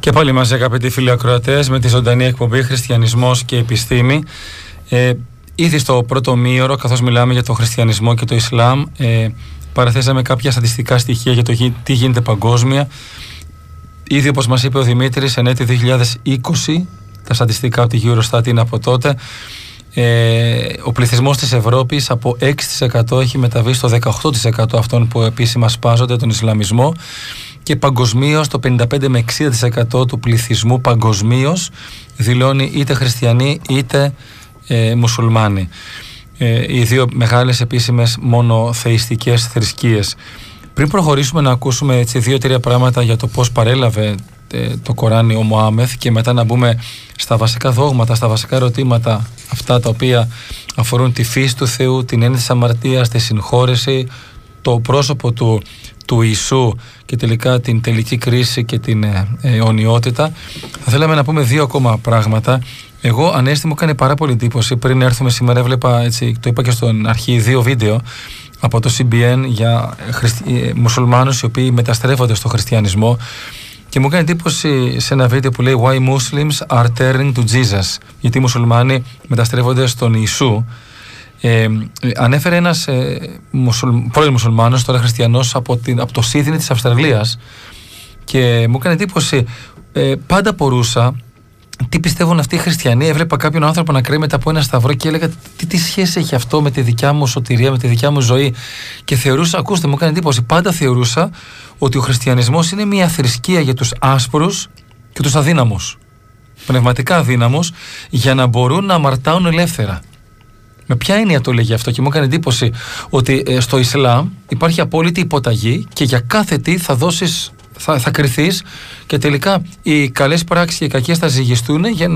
Και πάλι μαζί, αγαπητοί φίλοι ακροατές, με τη ζωντανή εκπομπή Χριστιανισμός και Επιστήμη. Ήδη στο πρώτο μήωρο, καθώς μιλάμε για το χριστιανισμό και το Ισλάμ, παραθέσαμε κάποια στατιστικά στοιχεία για το τι γίνεται παγκόσμια. Ήδη, όπως μας είπε ο Δημήτρης, εν έτη 2020, τα στατιστικά από τη Eurostat είναι από τότε, ο πληθυσμός της Ευρώπης από 6% έχει μεταβεί στο 18% αυτών που επίσημα σπάζονται τον Ισλαμισμό, και παγκοσμίως το 55 με 60% του πληθυσμού παγκοσμίως δηλώνει είτε χριστιανοί είτε μουσουλμάνοι. Οι δύο μεγάλες επίσημες μονοθεϊστικές θρησκείες. Πριν προχωρήσουμε να ακούσουμε έτσι 2-3 πράγματα για το πώς παρέλαβε το Κοράνι ο Μωάμεθ, και μετά να μπούμε στα βασικά δόγματα, στα βασικά ερωτήματα, αυτά τα οποία αφορούν τη φύση του Θεού, την έννοια της αμαρτίας, τη συγχώρεση, το πρόσωπο του Ιησού και τελικά την τελική κρίση και την αιωνιότητα, θα θέλαμε να πούμε 2 ακόμα πράγματα. Εγώ, Ανέστη, μου έκανε πάρα πολύ εντύπωση. Πριν έρθουμε σήμερα, έβλεπα, έτσι, το είπα και στον αρχή, 2 βίντεο από το CBN για μουσουλμάνους οι οποίοι μεταστρέφονται στο χριστιανισμό, και μου έκανε εντύπωση σε ένα βίντεο που λέει Why Muslims are turning to Jesus, γιατί οι μουσουλμάνοι μεταστρέφονται στον Ιησού. Ανέφερε ένας πρώην μουσουλμάνος, τώρα χριστιανός, από το Σίδνεϊ της Αυστραλίας, και μου έκανε εντύπωση. Πάντα απορούσα τι πιστεύουν αυτοί οι χριστιανοί. Έβλεπα κάποιον άνθρωπο να κρέμεται από ένα σταυρό και έλεγα τι σχέση έχει αυτό με τη δικιά μου σωτηρία, με τη δικιά μου ζωή. Και θεωρούσα, ακούστε, μου έκανε εντύπωση, πάντα θεωρούσα ότι ο χριστιανισμός είναι μια θρησκεία για τους άσπρους και τους αδύναμους, πνευματικά αδύναμους, για να μπορούν να αμαρτάουν ελεύθερα. Με ποια έννοια το λέγει αυτό? Και μου έκανε εντύπωση ότι στο Ισλάμ υπάρχει απόλυτη υποταγή και για κάθε τι θα δώσεις, θα κριθείς, και τελικά οι καλές πράξεις και οι κακές θα ζυγιστούν για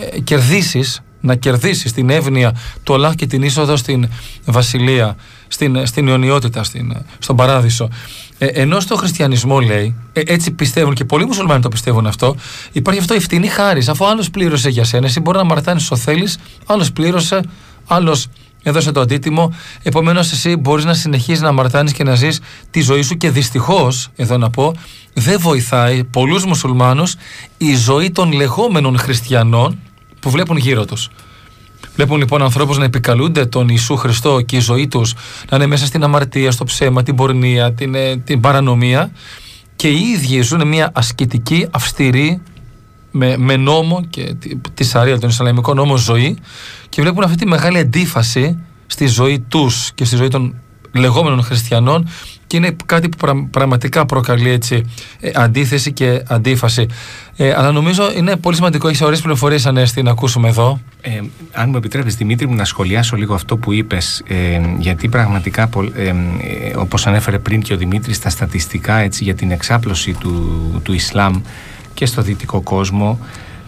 να κερδίσεις την εύνοια του Αλλάχ και την είσοδο στην βασιλεία, στην αιωνιότητα, στον παράδεισο. Ενώ στο χριστιανισμό, λέει, έτσι πιστεύουν και πολλοί μουσουλμάνοι το πιστεύουν αυτό, υπάρχει αυτό η φτηνή χάρις. Αφού άλλος πλήρωσε για σένα, εσύ μπορεί να αμαρτάνεις όσο θέλεις, άλλος πλήρωσε, άλλος έδωσε το αντίτιμο, επομένως εσύ μπορείς να συνεχίσεις να αμαρτάνεις και να ζεις τη ζωή σου, και δυστυχώς, εδώ να πω, δεν βοηθάει πολλούς μουσουλμάνους η ζωή των λεγόμενων χριστιανών που βλέπουν γύρω τους. Βλέπουν λοιπόν ανθρώπους να επικαλούνται τον Ιησού Χριστό και η ζωή τους να είναι μέσα στην αμαρτία, στο ψέμα, την πορνεία, την παρανομία, και οι ίδιοι ζουν μια ασκητική, αυστηρή, με νόμο και τη Σαρία, τον Ισλαμικό νόμο, ζωή, και βλέπουν αυτή τη μεγάλη αντίφαση στη ζωή τους και στη ζωή των λεγόμενων χριστιανών, και είναι κάτι που πραγματικά προκαλεί, έτσι, αντίθεση και αντίφαση. Αλλά νομίζω είναι πολύ σημαντικό, έχεις ωραίες πληροφορίες, Ανέστη, να ακούσουμε εδώ. Αν μου επιτρέπεις, Δημήτρη μου, να σχολιάσω λίγο αυτό που είπες, γιατί πραγματικά, όπως ανέφερε πριν και ο Δημήτρης, τα στατιστικά, έτσι, για την εξάπλωση του Ισλάμ και στο δυτικό κόσμο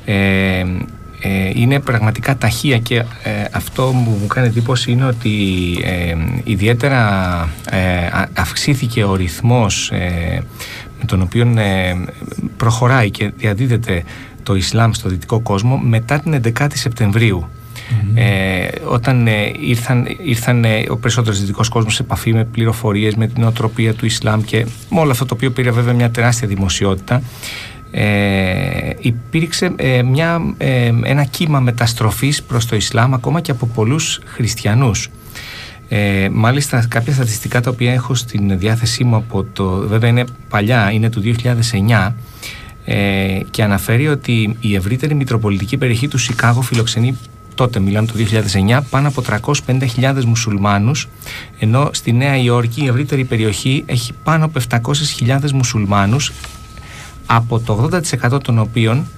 είναι πραγματικά ταχεία, και αυτό που μου κάνει εντύπωση είναι ότι ιδιαίτερα αυξήθηκε ο ρυθμός με τον οποίο προχωράει και διαδίδεται το Ισλάμ στο δυτικό κόσμο μετά την 11η Σεπτεμβρίου. Όταν ήρθαν ο περισσότερος δυτικός κόσμος σε επαφή με πληροφορίες, με την νοοτροπία του Ισλάμ και με όλο αυτό το οποίο πήρε βέβαια μια τεράστια δημοσιότητα, υπήρξε ένα κύμα μεταστροφής προς το Ισλάμ ακόμα και από πολλούς χριστιανούς. Μάλιστα, κάποια στατιστικά τα οποία έχω στην διάθεσή μου βέβαια είναι παλιά, είναι του 2009, και αναφέρει ότι η ευρύτερη μητροπολιτική περιοχή του Σικάγο φιλοξενεί, τότε μιλάμε το 2009, πάνω από 350.000 μουσουλμάνους, ενώ στη Νέα Υόρκη η ευρύτερη περιοχή έχει πάνω από 700.000 μουσουλμάνους, από το 80% των οποίων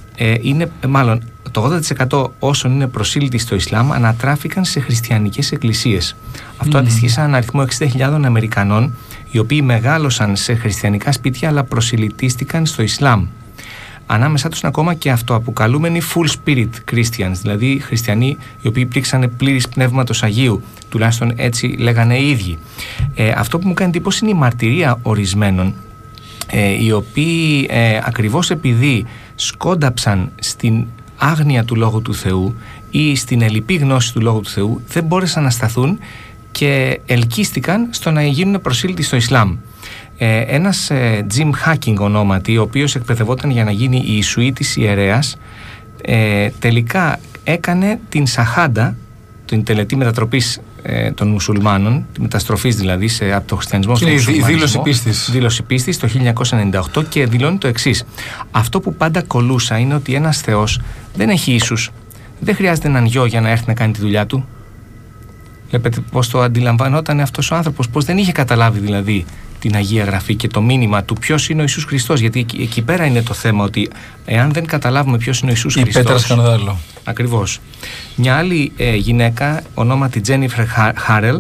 το 80% όσων είναι προσήλυτοι στο Ισλάμ ανατράφηκαν σε χριστιανικές εκκλησίες. Αυτό αντιστοιχεί σε έναν αριθμό 60.000 Αμερικανών, οι οποίοι μεγάλωσαν σε χριστιανικά σπίτια αλλά προσηλητίστηκαν στο Ισλάμ. Ανάμεσά τους είναι ακόμα και αυτοαποκαλούμενοι full spirit Christians, δηλαδή χριστιανοί οι οποίοι υπήρξαν πλήρης πνεύματος Αγίου, τουλάχιστον έτσι λέγανε οι ίδιοι. Αυτό που μου κάνει εντύπωση είναι η μαρτυρία ορισμένων, οι οποίοι ακριβώς επειδή σκόνταψαν στην άγνοια του Λόγου του Θεού ή στην ελλειπή γνώση του Λόγου του Θεού, δεν μπόρεσαν να σταθούν και ελκύστηκαν στο να γίνουν προσήλυτοι στο Ισλάμ. Ένας Jim Hacking ονόματι, ο οποίος εκπαιδευόταν για να γίνει Ιησουήτης ιερέας, τελικά έκανε την Σαχάντα, την τελετή μετατροπής των μουσουλμάνων, τη μεταστροφής δηλαδή από το χριστιανισμό στο μουσουλμανισμό. Η δήλωση πίστης το 1998, και δηλώνει το εξής: αυτό που πάντα κολούσα είναι ότι ένας Θεός δεν έχει ίσους. Δεν χρειάζεται έναν γιο για να έρθει να κάνει τη δουλειά του. Βλέπετε πώς το αντιλαμβανόταν αυτός ο άνθρωπος, πώς δεν είχε καταλάβει δηλαδή την Αγία Γραφή και το μήνυμα του ποιος είναι ο Ιησούς Χριστός. Γιατί εκεί πέρα είναι το θέμα, ότι εάν δεν καταλάβουμε ποιος είναι ο Ιησούς Χριστός. Η πέτρα σκανδάλο. Ακριβώς. Μια άλλη γυναίκα, ονόματι Τζένιφερ Χάρελ,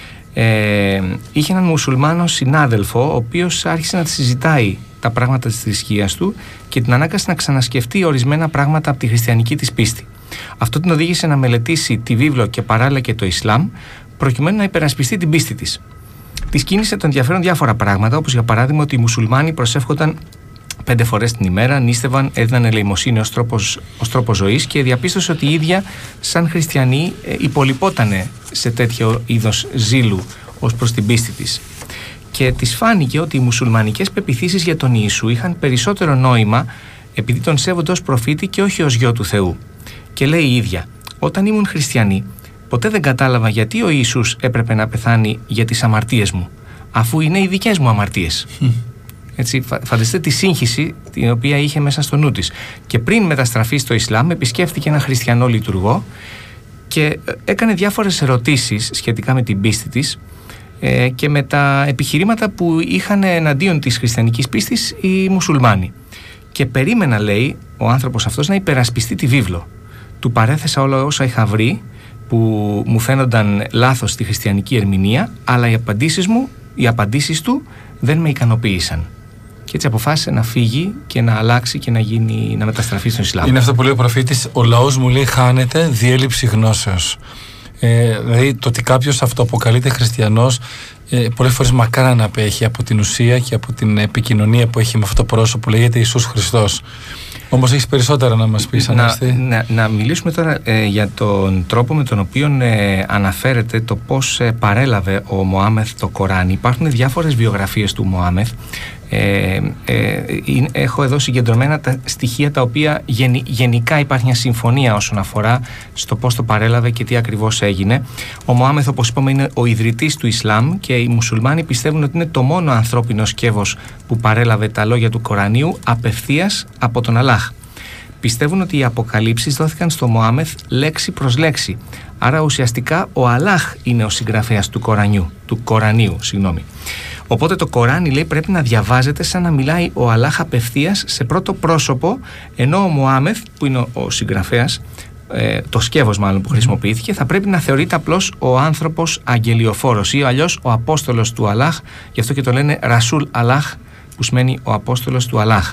είχε έναν μουσουλμάνο συνάδελφο, ο οποίος άρχισε να συζητάει τα πράγματα της θρησκείας του και την ανάγκασε να ξανασκεφτεί ορισμένα πράγματα από τη χριστιανική της πίστη. Αυτό την οδήγησε να μελετήσει τη βίβλο και παράλληλα και το Ισλάμ, προκειμένου να υπερασπιστεί την πίστη της. Της κίνησε το ενδιαφέρον διάφορα πράγματα, όπως για παράδειγμα ότι οι μουσουλμάνοι προσεύχονταν 5 φορές την ημέρα, νήστευαν, έδιναν ελεημοσύνη ως τρόπο ζωής, και διαπίστωσε ότι η ίδια σαν χριστιανή υπολοιπότανε σε τέτοιο είδος ζήλου ως προς την πίστη της. Και της φάνηκε ότι οι μουσουλμανικές πεποιθήσεις για τον Ιησού είχαν περισσότερο νόημα επειδή τον σέβονται ως προφήτη και όχι ως γιο του Θεού. Και λέει η ίδια: όταν ήμουν χριστιανή, ποτέ δεν κατάλαβα γιατί ο Ιησούς έπρεπε να πεθάνει για τις αμαρτίες μου, αφού είναι οι δικές μου αμαρτίες. Έτσι, φανταστείτε τη σύγχυση την οποία είχε μέσα στο νου της. Και πριν μεταστραφεί στο Ισλάμ, επισκέφτηκε ένα χριστιανό λειτουργό και έκανε διάφορες ερωτήσεις σχετικά με την πίστη της και με τα επιχειρήματα που είχαν εναντίον της χριστιανικής πίστης οι μουσουλμάνοι. Και περίμενα, λέει, ο άνθρωπος αυτός να υπερασπιστεί τη βίβλο. Του παρέθεσα όλα όσα είχα βρει που μου φαίνονταν λάθος στη χριστιανική ερμηνεία, αλλά οι απαντήσεις του δεν με ικανοποίησαν. Και έτσι αποφάσισε να φύγει και να αλλάξει και να μεταστραφεί στον Ισλάμ. Είναι αυτό που λέει ο προφήτης: ο λαός μου, λέει, χάνεται διέλλειψη γνώσεως. Δηλαδή το ότι κάποιος αυτοαποκαλείται χριστιανός πολλές φορές μακάρα να απέχει από την ουσία και από την επικοινωνία που έχει με αυτό το πρόσωπο που λέγεται Ιησούς Χριστός. Όμως έχεις περισσότερα να μας πεις, Ανέστη. Να μιλήσουμε τώρα για τον τρόπο με τον οποίο αναφέρεται το πώς παρέλαβε ο Μωάμεθ το Κοράνι. Υπάρχουν διάφορες βιογραφίες του Μωάμεθ. Έχω εδώ συγκεντρωμένα τα στοιχεία τα οποία γενικά υπάρχει μια συμφωνία όσον αφορά στο πώς το παρέλαβε και τι ακριβώς έγινε. Ο Μωάμεθ, όπως είπαμε, είναι ο ιδρυτής του Ισλάμ και οι μουσουλμάνοι πιστεύουν ότι είναι το μόνο ανθρώπινο σκεύος που παρέλαβε τα λόγια του Κορανίου απευθείας από τον Αλλάχ. Πιστεύουν ότι οι αποκαλύψεις δόθηκαν στο Μωάμεθ λέξη προς λέξη. Άρα ουσιαστικά ο Αλλάχ είναι ο συγγραφέας του Κορανίου. Οπότε το Κοράνι, λέει, πρέπει να διαβάζεται σαν να μιλάει ο Αλλάχ απευθείας σε πρώτο πρόσωπο, ενώ ο Μωάμεθ, που είναι ο συγγραφέας, το σκεύος μάλλον που χρησιμοποιήθηκε, θα πρέπει να θεωρείται απλώς ο άνθρωπος αγγελιοφόρος ή αλλιώς ο Απόστολος του Αλλάχ. Γι' αυτό και το λένε Ρασούλ Αλλάχ, που σημαίνει ο Απόστολος του Αλλάχ.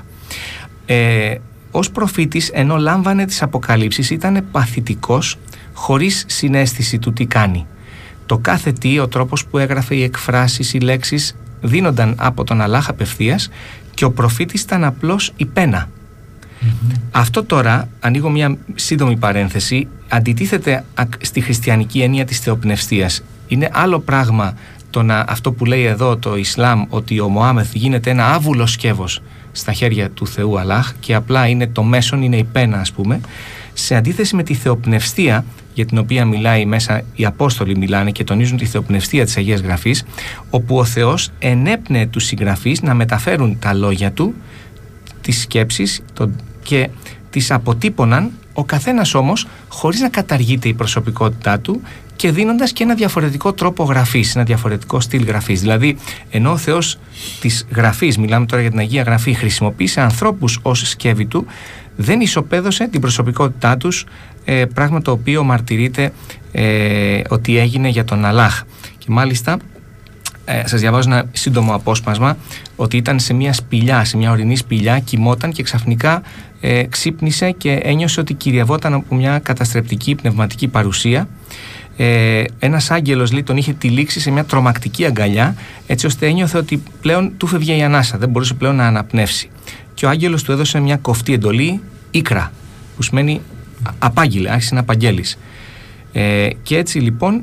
Ως προφήτης, ενώ λάμβανε τις αποκαλύψεις, ήταν παθητικός, χωρίς συναίσθηση του τι κάνει. Το κάθε τι, ο τρόπος που έγραφε, οι εκφράσεις, οι λέξεις δίνονταν από τον Αλλάχ απευθείας και ο προφήτης ήταν απλώς η πένα. Αυτό τώρα, ανοίγω μια σύντομη παρένθεση, αντιτίθεται στη χριστιανική έννοια της θεοπνευστίας. Είναι άλλο πράγμα αυτό που λέει εδώ το Ισλάμ, ότι ο Μωάμεθ γίνεται ένα άβουλο σκεύος στα χέρια του Θεού Αλλάχ και απλά είναι το μέσον, είναι η πένα, ας πούμε, σε αντίθεση με τη θεοπνευστία, για την οποία μιλάει μέσα, οι Απόστολοι μιλάνε και τονίζουν τη θεοπνευστία της Αγίας Γραφής, όπου ο Θεός ενέπνεε τους συγγραφείς να μεταφέρουν τα λόγια του, τις σκέψεις και τις αποτύπωναν, ο καθένας όμως χωρίς να καταργείται η προσωπικότητά του και δίνοντας και ένα διαφορετικό τρόπο γραφής, ένα διαφορετικό στυλ γραφής. Δηλαδή, ενώ ο Θεός της γραφής, μιλάμε τώρα για την Αγία Γραφή, χρησιμοποίησε ανθρώπους ως σκεύη του, δεν ισοπαίδωσε την προσωπικότητά τους, πράγμα το οποίο μαρτυρείται ότι έγινε για τον Αλλάχ. Και μάλιστα σας διαβάζω ένα σύντομο απόσπασμα, ότι ήταν σε μια σπηλιά, σε μια ορεινή σπηλιά, κοιμόταν και ξαφνικά ξύπνησε και ένιωσε ότι κυριευόταν από μια καταστρεπτική πνευματική παρουσία. Ένας άγγελος, λέει, τον είχε τυλίξει σε μια τρομακτική αγκαλιά, έτσι ώστε ένιωθε ότι πλέον του φεύγε η ανάσα, δεν μπορούσε πλέον να αναπνεύσει. Και ο άγγελος του έδωσε μια κοφτή εντολή, ίκρα, που σημαίνει απάγγειλε, άρχισε να απαγγέλεις. Και έτσι λοιπόν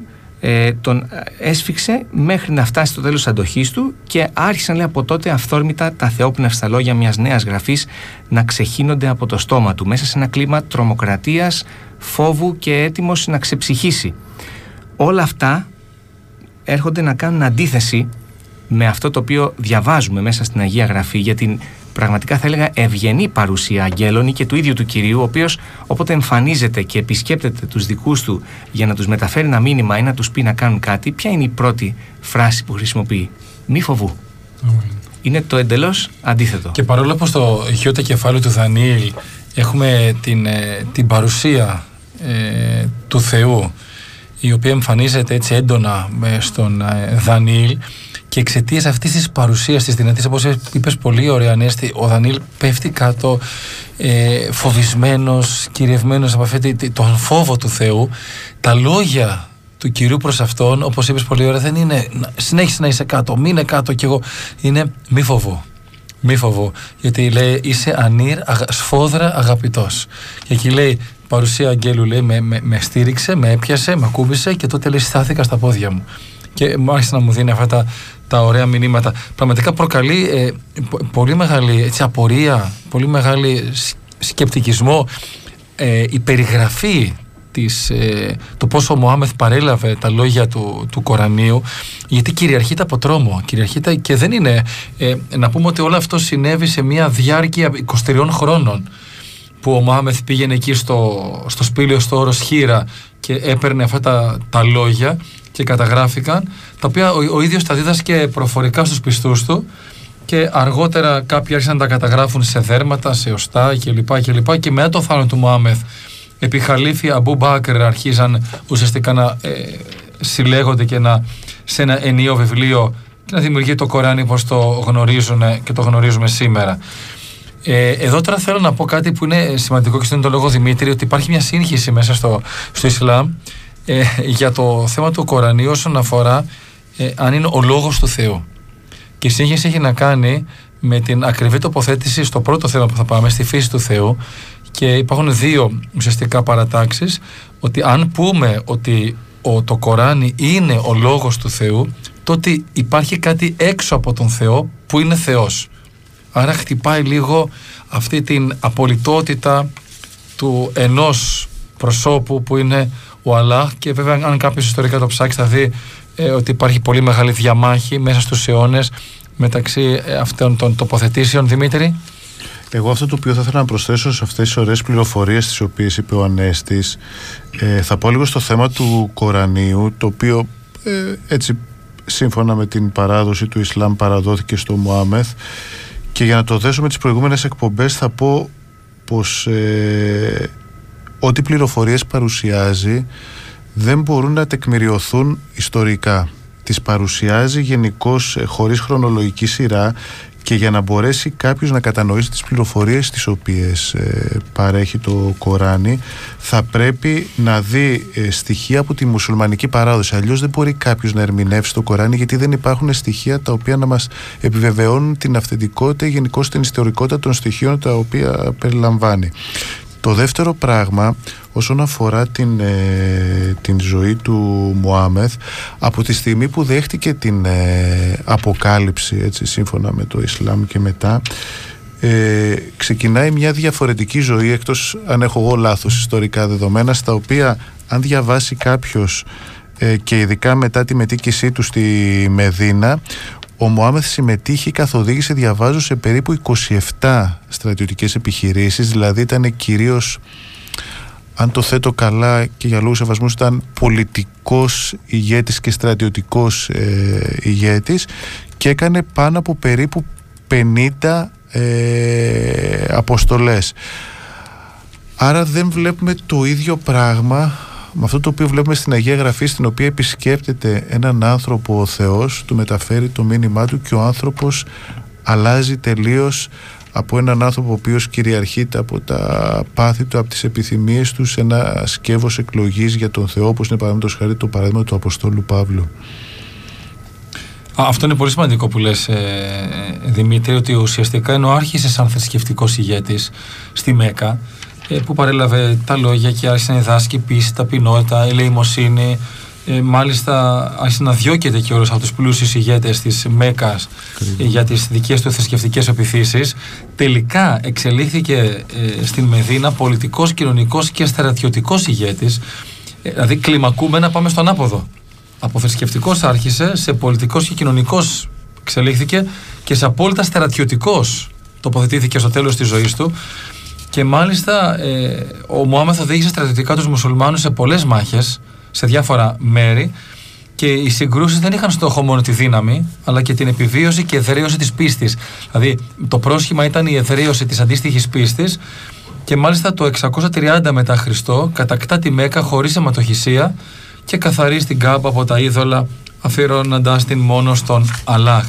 τον έσφιξε μέχρι να φτάσει στο τέλος της αντοχής του και άρχισαν, λέει, από τότε αυθόρμητα τα θεόπνευστα λόγια μιας νέας γραφής να ξεχύνονται από το στόμα του μέσα σε ένα κλίμα τρομοκρατίας, φόβου και έτοιμος να ξεψυχήσει. Όλα αυτά έρχονται να κάνουν αντίθεση με αυτό το οποίο διαβάζουμε μέσα στην Αγία Γραφή για την πραγματικά, θα έλεγα, ευγενή παρουσία αγγέλων και του ίδιου του Κυρίου, ο οποίος όποτε εμφανίζεται και επισκέπτεται τους δικούς του για να τους μεταφέρει ένα μήνυμα ή να τους πει να κάνουν κάτι, ποια είναι η πρώτη φράση που χρησιμοποιεί? Μη φοβού. Είναι το εντελώς αντίθετο. Και παρόλο που στο Ι κεφάλαιο του Δανιήλ έχουμε την παρουσία του Θεού, η οποία εμφανίζεται έτσι έντονα στον Δανιήλ, και εξαιτίας αυτής της παρουσίας της δυνατής, όπως είπες πολύ ωραία, Ανέστη, ο Δανιήλ πέφτει κάτω φοβισμένος, κυριευμένος από τον φόβο του Θεού. Τα λόγια του Κυρίου προς αυτόν, όπως είπες πολύ ωραία, δεν είναι συνέχισε να είσαι κάτω, μείνε κάτω κι εγώ, είναι μη φοβού. Μη φοβού, γιατί λέει είσαι ανήρ, σφόδρα αγαπητός. Και εκεί λέει παρουσία αγγέλου, λέει με στήριξε, με έπιασε, με ακούμπησε και τότε λέει στάθηκα στα πόδια μου. Και μου άρχισε να μου δίνει αυτά τα ωραία μηνύματα. Πραγματικά προκαλεί πολύ μεγάλη απορία, πολύ μεγάλη σκεπτικισμό η περιγραφή το πόσο ο Μωάμεθ παρέλαβε τα λόγια του Κορανίου, γιατί κυριαρχείται από τρόμο, κυριαρχείται, και δεν είναι να πούμε ότι όλο αυτό συνέβη σε μια διάρκεια 23 χρόνων που ο Μωάμεθ πήγαινε εκεί στο σπήλαιο, στο όρος Χίρα, και έπαιρνε αυτά τα λόγια και καταγράφηκαν, τα οποία ο ίδιος τα δίδασκε προφορικά στους πιστούς του, και αργότερα κάποιοι άρχισαν να τα καταγράφουν σε δέρματα, σε οστά κλπ. Και μετά το θάνατο του Μωάμεθ, επί Χαλίφη Αμπού Μπάκρ αρχίζαν ουσιαστικά να συλλέγονται και σε ένα ενιαίο βιβλίο και να δημιουργεί το Κοράνι όπως το γνωρίζουν και το γνωρίζουμε σήμερα. Εδώ τώρα θέλω να πω κάτι που είναι σημαντικό και στον το λόγο, Δημήτρη, ότι υπάρχει μια σύγχυση μέσα στο Ισλάμ για το θέμα του Κορανίου όσον αφορά αν είναι ο λόγος του Θεού. Και η σύγχυση έχει να κάνει με την ακριβή τοποθέτηση στο πρώτο θέμα που θα πάμε, στη φύση του Θεού, και υπάρχουν δύο ουσιαστικά παρατάξεις, ότι αν πούμε ότι το Κοράνι είναι ο λόγος του Θεού, τότε υπάρχει κάτι έξω από τον Θεό που είναι Θεός. Άρα χτυπάει λίγο αυτή την απολυτότητα του ενός προσώπου που είναι ο Αλλάχ, και βέβαια αν κάποιος ιστορικά το ψάξει θα δει ότι υπάρχει πολύ μεγάλη διαμάχη μέσα στους αιώνες μεταξύ αυτών των τοποθετήσεων. Δημήτρη? Εγώ αυτό το οποίο θα ήθελα να προσθέσω σε αυτές τις ωραίες πληροφορίες τις οποίες είπε ο Ανέστης, θα πω λίγο στο θέμα του Κορανίου, το οποίο έτσι σύμφωνα με την παράδοση του Ισλάμ παραδόθηκε στο Μωάμεθ, και για να το δέσω με τις προηγούμενες εκπομπές θα πω πως ό,τι πληροφορίες παρουσιάζει δεν μπορούν να τεκμηριωθούν ιστορικά. Τις παρουσιάζει γενικώς χωρίς χρονολογική σειρά, και για να μπορέσει κάποιος να κατανοήσει τις πληροφορίες τις οποίες παρέχει το Κοράνι, θα πρέπει να δει στοιχεία από τη μουσουλμανική παράδοση. Αλλιώς δεν μπορεί κάποιος να ερμηνεύσει το Κοράνι, γιατί δεν υπάρχουν στοιχεία τα οποία να μας επιβεβαιώνουν την αυθεντικότητα ή γενικώς την ιστορικότητα των στοιχείων τα οποία περιλαμβάνει. Το δεύτερο πράγμα, όσον αφορά την ζωή του Μωάμεθ, από τη στιγμή που δέχτηκε την αποκάλυψη, έτσι, σύμφωνα με το Ισλάμ και μετά, ξεκινάει μια διαφορετική ζωή, εκτός αν έχω εγώ λάθος ιστορικά δεδομένα, στα οποία αν διαβάσει κάποιος και ειδικά μετά τη μετοίκησή του στη Μεδίνα, ο Μωάμεθ συμμετείχε, καθοδήγησε, διαβάζω, σε περίπου 27 στρατιωτικές επιχειρήσεις, δηλαδή ήταν κυρίως, αν το θέτω καλά και για λόγους σεβασμούς, ήταν πολιτικός ηγέτης και στρατιωτικός ηγέτης, και έκανε πάνω από περίπου 50 αποστολές. Άρα δεν βλέπουμε το ίδιο πράγμα με αυτό το οποίο βλέπουμε στην Αγία Γραφή, στην οποία επισκέπτεται έναν άνθρωπο ο Θεός, του μεταφέρει το μήνυμά του, και ο άνθρωπος αλλάζει τελείως από έναν άνθρωπο ο οποίος κυριαρχείται από τα πάθη του, από τις επιθυμίες του, σε ένα σκεύος εκλογής για τον Θεό, όπως είναι παραδείγματος χάρη το παράδειγμα του Αποστόλου Παύλου. Αυτό είναι πολύ σημαντικό που λες, Δημήτρη, ότι ουσιαστικά είναι ο άρχισε σαν θρησκευτικός ηγέτης στη Μέκα, που παρέλαβε τα λόγια και άρχισε να διδάσκει πίστη, ταπεινότητα, ελεημοσύνη, Μάλιστα άρχισε να διώκεται και όλους από τους πλούσιους ηγέτες της Μέκας για τις δικές του θρησκευτικές επιθύσεις. Τελικά εξελίχθηκε στην Μεδίνα πολιτικός, κοινωνικός και στρατιωτικός ηγέτης. Δηλαδή κλιμακούμενα πάμε στον άποδο. Από θρησκευτικός άρχισε, σε πολιτικός και κοινωνικός εξελίχθηκε και σε απόλυτα στρατιωτικός τοποθετήθηκε στο τέλος της ζωής του. Και μάλιστα ο Μωάμεθ οδήγησε στρατιωτικά τους μουσουλμάνους σε πολλές μάχες, σε διάφορα μέρη, και οι συγκρούσεις δεν είχαν στόχο μόνο τη δύναμη, αλλά και την επιβίωση και εδραίωση της πίστης. Δηλαδή το πρόσχημα ήταν η εδραίωση της αντίστοιχης πίστης, και μάλιστα το 630 μετά Χριστό κατακτά τη Μέκα χωρίς αιματοχυσία και καθαρίζει την Κάμπα από τα είδωλα, αφιερώνοντας την μόνο στον Αλλάχ.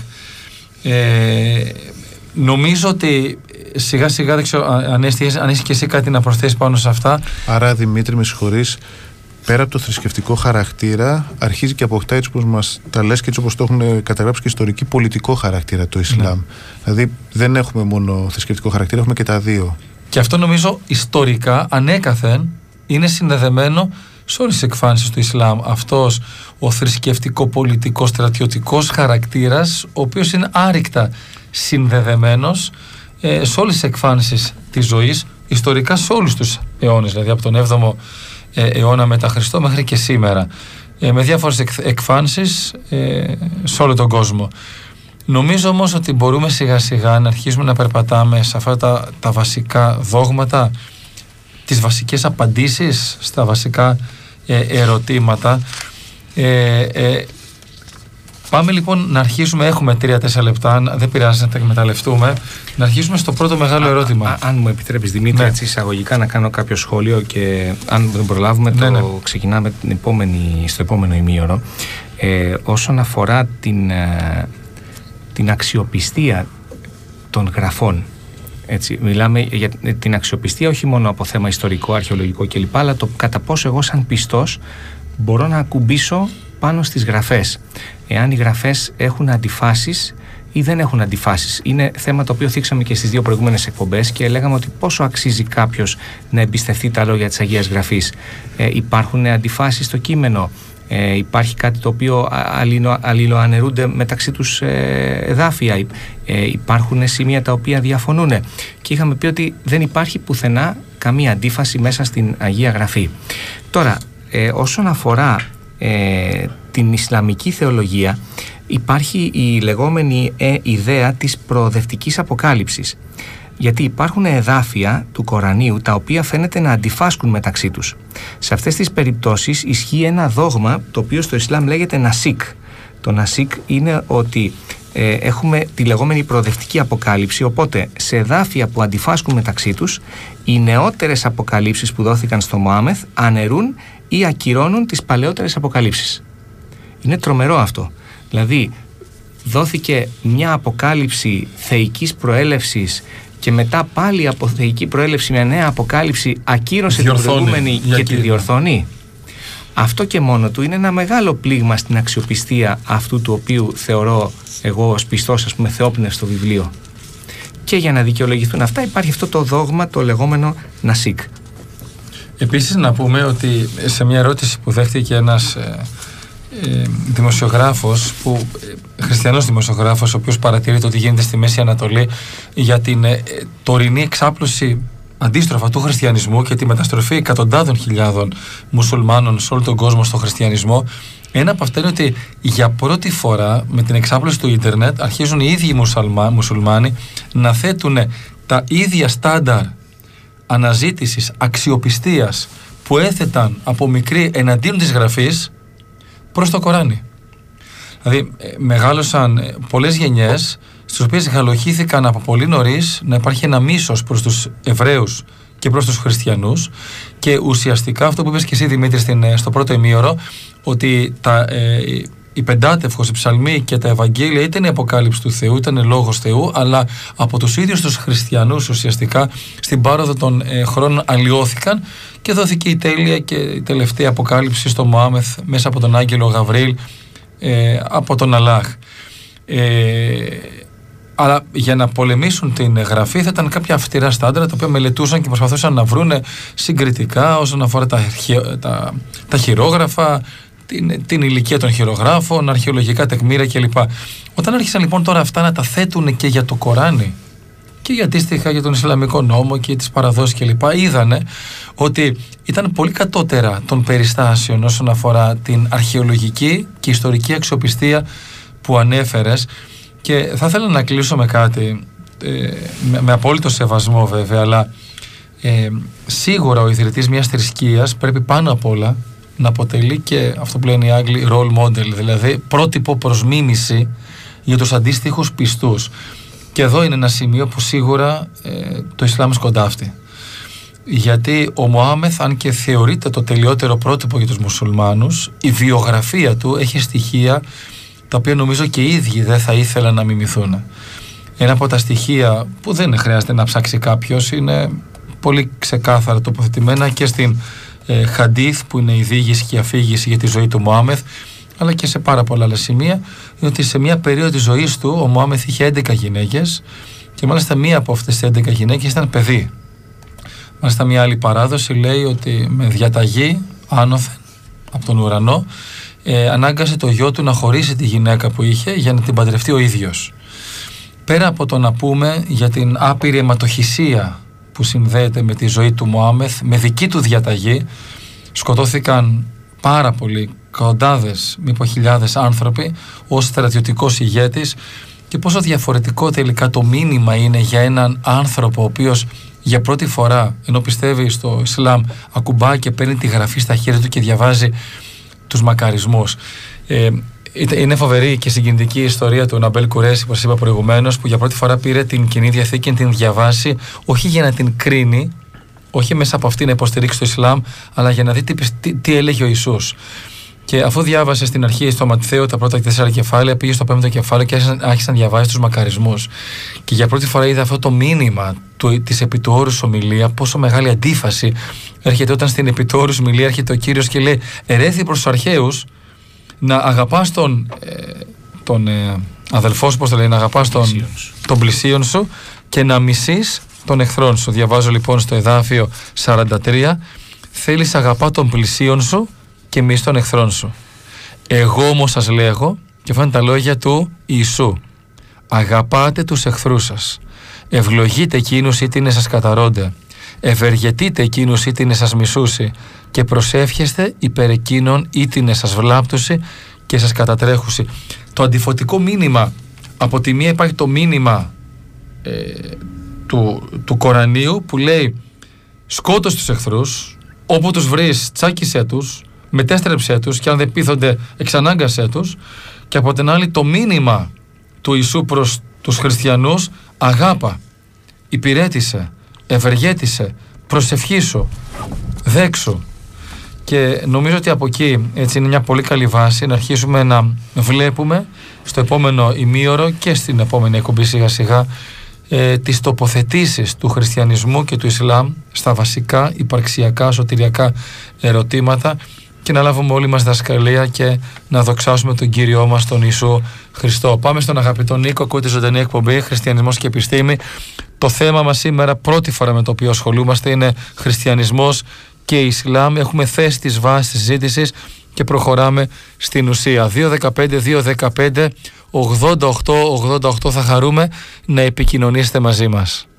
Νομίζω ότι σιγά σιγά, δεν ξέρω αν έχεις και εσύ κάτι να προσθέσεις πάνω σε αυτά. Άρα Δημήτρη, με συγχωρείς, πέρα από το θρησκευτικό χαρακτήρα, αρχίζει και αποκτά, έτσι όπως μας τα λες και έτσι όπως το έχουν καταγράψει και ιστορική, πολιτικό χαρακτήρα το Ισλάμ. Δηλαδή δεν έχουμε μόνο θρησκευτικό χαρακτήρα, έχουμε και τα δύο. Και αυτό νομίζω ιστορικά ανέκαθεν είναι συνδεδεμένο σε όλες τις εκφάνσεις του Ισλάμ. Αυτός ο θρησκευτικό-πολιτικός στρατιωτικός χαρακτήρας, ο οποίος είναι άρρηκτα συνδεδεμένος σε όλες τις εκφάνσεις της ζωής, ιστορικά σε όλους τους αιώνες, δηλαδή από τον 7ο αιώνα μετά Χριστό μέχρι και σήμερα, με διάφορες εκφάνσεις σε όλο τον κόσμο. Νομίζω όμως ότι μπορούμε σιγά σιγά να αρχίσουμε να περπατάμε σε αυτά τα βασικά δόγματα, τις βασικές απαντήσεις στα βασικά ερωτήματα. Πάμε λοιπόν να αρχίσουμε, έχουμε 3-4 λεπτά, δεν πειράζει να τα εκμεταλλευτούμε, να αρχίσουμε στο πρώτο μεγάλο ερώτημα. Αν μου επιτρέπεις, Δημήτρη, ναι, έτσι εισαγωγικά να κάνω κάποιο σχόλιο, και αν δεν προλάβουμε ξεκινάμε στο επόμενο ημίωρο. Όσον αφορά την αξιοπιστία των γραφών, έτσι, μιλάμε για την αξιοπιστία όχι μόνο από θέμα ιστορικό, αρχαιολογικό κλπ, αλλά το κατά πόσο εγώ σαν πιστός μπορώ να ακουμπήσω πάνω στις γραφές. Εάν οι γραφές έχουν αντιφάσεις ή δεν έχουν αντιφάσεις. Είναι θέμα το οποίο θίξαμε και στις δύο προηγούμενες εκπομπές και λέγαμε ότι πόσο αξίζει κάποιος να εμπιστευτεί τα λόγια της Αγίας Γραφής. Υπάρχουν αντιφάσεις στο κείμενο. Υπάρχει κάτι το οποίο αλληλοαναιρούνται μεταξύ τους εδάφια. Υπάρχουν σημεία τα οποία διαφωνούν. Και είχαμε πει ότι δεν υπάρχει πουθενά καμία αντίφαση μέσα στην Αγία Γραφή. Τώρα, όσον αφορά την Ισλαμική θεολογία, υπάρχει η λεγόμενη ιδέα της προοδευτικής αποκάλυψης. Γιατί υπάρχουν εδάφια του Κορανίου τα οποία φαίνεται να αντιφάσκουν μεταξύ τους. Σε αυτές τις περιπτώσεις ισχύει ένα δόγμα το οποίο στο Ισλάμ λέγεται νασίκ. Το νασίκ είναι ότι έχουμε τη λεγόμενη προοδευτική αποκάλυψη, οπότε σε εδάφια που αντιφάσκουν μεταξύ τους, οι νεότερες αποκαλύψεις που δόθηκαν στο Μωάμεθ αναιρούν ή ακυρώνουν τις παλαιότερες αποκαλύψεις. Είναι τρομερό αυτό. Δηλαδή δόθηκε μια αποκάλυψη θεϊκής προέλευσης και μετά πάλι από θεϊκή προέλευση μια νέα αποκάλυψη ακύρωσε την προηγούμενη και τη διορθώνει. Αυτό και μόνο του είναι ένα μεγάλο πλήγμα στην αξιοπιστία αυτού του οποίου θεωρώ εγώ ως πιστός, ας πούμε, θεόπνευστο βιβλίο. Και για να δικαιολογηθούν αυτά υπάρχει αυτό το δόγμα, το λεγόμενο νασίκ. Επίσης να πούμε ότι σε μια ερώτηση που δέχτηκε ένας δημοσιογράφος, χριστιανός δημοσιογράφος, ο οποίος παρατηρεί το τι γίνεται στη Μέση Ανατολή για την τωρινή εξάπλωση αντίστροφα του χριστιανισμού και τη μεταστροφή εκατοντάδων χιλιάδων μουσουλμάνων σε όλο τον κόσμο στο χριστιανισμό, ένα από αυτά είναι ότι για πρώτη φορά με την εξάπλωση του ίντερνετ αρχίζουν οι ίδιοι μουσουλμάνοι να θέτουν τα ίδια στάνταρ αναζήτησης, αξιοπιστίας που έθεταν από μικρή εναντίον της Γραφής προς το Κοράνι. Δηλαδή μεγάλωσαν πολλές γενιές στις οποίες γαλοχήθηκαν από πολύ νωρίς να υπάρχει ένα μίσος προς τους Εβραίους και προς τους χριστιανούς, και ουσιαστικά αυτό που είπες και εσύ, Δημήτρη, στο πρώτο ημίωρο, ότι η Πεντάτευχος, οι Ψαλμοί και τα Ευαγγέλια ήταν η αποκάλυψη του Θεού, ήταν λόγος Θεού, αλλά από τους ίδιους τους χριστιανούς ουσιαστικά στην πάροδο των χρόνων αλλοιώθηκαν και δόθηκε η τέλεια και η τελευταία αποκάλυψη στο Μωάμεθ μέσα από τον Άγγελο Γαβρίλ, από τον Αλλάχ. Αλλά για να πολεμήσουν την Γραφή θα ήταν κάποια αυστηρά στάντρα τα οποία μελετούσαν και προσπαθούσαν να βρουν συγκριτικά όσον αφορά τα χειρόγραφα, την ηλικία των χειρογράφων, αρχαιολογικά τεκμήρια κλπ. Όταν άρχισαν λοιπόν τώρα αυτά να τα θέτουν και για το Κοράνι και για αντίστοιχα για τον Ισλαμικό νόμο και τις παραδόσεις κλπ, είδανε ότι ήταν πολύ κατώτερα των περιστάσεων όσον αφορά την αρχαιολογική και ιστορική αξιοπιστία που ανέφερες. Και θα ήθελα να κλείσω με κάτι, με απόλυτο σεβασμό βέβαια, αλλά σίγουρα ο ιδρυτής μιας θρησκείας πρέπει πάνω απ' όλα να αποτελεί και αυτό που λένε οι Άγγλοι role model, δηλαδή πρότυπο προς μίμηση για τους αντίστοιχους πιστούς. Και εδώ είναι ένα σημείο που σίγουρα το Ισλάμ σκοντάφτει. Γιατί ο Μωάμεθ, αν και θεωρείται το τελειότερο πρότυπο για τους μουσουλμάνους, η βιογραφία του έχει στοιχεία τα οποία νομίζω και οι ίδιοι δεν θα ήθελαν να μιμηθούν. Ένα από τα στοιχεία που δεν χρειάζεται να ψάξει κάποιος, είναι πολύ ξεκάθαρα τοποθετημένα και στην Χαντίθ, που είναι η διήγηση και η αφήγηση για τη ζωή του Μωάμεθ, αλλά και σε πάρα πολλά άλλα σημεία, ότι σε μια περίοδο της ζωής του ο Μωάμεθ είχε 11 γυναίκες και μάλιστα μία από αυτές τις 11 γυναίκες ήταν παιδί. Μάλιστα μια άλλη παράδοση λέει ότι με διαταγή άνωθεν από τον ουρανό ανάγκασε το γιο του να χωρίσει τη γυναίκα που είχε για να την παντρευτεί ο ίδιος. Πέρα από το να πούμε για την άπειρη αιματοχυσία που συνδέεται με τη ζωή του Μωάμεθ, με δική του διαταγή σκοτώθηκαν πάρα πολλοί, εκατοντάδες μήπως χιλιάδες άνθρωποι ως στρατιωτικός ηγέτης, και πόσο διαφορετικό τελικά το μήνυμα είναι για έναν άνθρωπο ο οποίος για πρώτη φορά, ενώ πιστεύει στο Ισλάμ, ακουμπά και παίρνει τη γραφή στα χέρια του και διαβάζει τους μακαρισμούς. Είναι φοβερή και συγκινητική η ιστορία του Ναμπέλ Κουρέσι, όπως είπα προηγουμένως, που για πρώτη φορά πήρε την Καινή Διαθήκη να την διαβάσει, όχι για να την κρίνει, όχι μέσα από αυτή να υποστηρίξει το Ισλάμ, αλλά για να δει τι έλεγε ο Ιησούς. Και αφού διάβασε στην αρχή στο Ματθαίο τα πρώτα 4 κεφάλαια, πήγε στο 5ο κεφάλαιο και άρχισε να διαβάζει τους μακαρισμούς. Και για πρώτη φορά είδε αυτό το μήνυμα της επιτοώρους ομιλία, πόσο μεγάλη αντίφαση έρχεται όταν στην επιτοώρους ομιλία έρχεται ο Κύριος και λέει: ερέθη προς τους αρχαίους να αγαπάς τον αδελφό σου, πώς το λέει, να αγαπάς τον πλησίον σου και να μισείς τον εχθρόν σου. Διαβάζω λοιπόν στο εδάφιο 43: θέλεις αγαπά τον πλησίον σου και μισείς τον εχθρόν σου. Εγώ όμως σας λέγω, και αυτά είναι τα λόγια του Ιησού, αγαπάτε τους εχθρούς σας, ευλογείτε εκείνους είτε είναι σας καταρώνται, ευεργετείτε εκείνους είτε είναι σας μισούσι, και προσεύχεστε υπέρ εκείνων είτε είναι σας βλάπτουσι και σας κατατρέχουσι. Το αντιφωτικό μήνυμα, από τη μία υπάρχει το μήνυμα του Κορανίου που λέει σκότωσε τους εχθρούς, όπου τους βρεις τσάκισέ τους, μετέστρεψέ τους και αν δεν πείθονται εξανάγκασέ τους, και από την άλλη το μήνυμα του Ιησού προς τους χριστιανούς: αγάπα, υπηρέτησε, ευεργέτησε, προσευχήσου, δέξου. Και νομίζω ότι από εκεί έτσι είναι μια πολύ καλή βάση να αρχίσουμε να βλέπουμε στο επόμενο ημίωρο και στην επόμενη εκπομπή σιγά σιγά τις τοποθετήσεις του χριστιανισμού και του Ισλάμ στα βασικά υπαρξιακά σωτηριακά ερωτήματα, και να λάβουμε όλοι μας δασκαλία και να δοξάσουμε τον Κύριό μας τον Ιησού Χριστό. Πάμε στον αγαπητό Νίκο, ακούτε ζωντανή εκπομπή Χριστιανισμός και Επιστήμη. Το θέμα μας σήμερα, πρώτη φορά με το οποίο ασχολούμαστε, είναι χριστιανισμός και Ισλάμ. Έχουμε θέσει τις βάσεις της συζήτησης και προχωράμε στην ουσία. 215-215-88-88 θα χαρούμε να επικοινωνήσετε μαζί μας.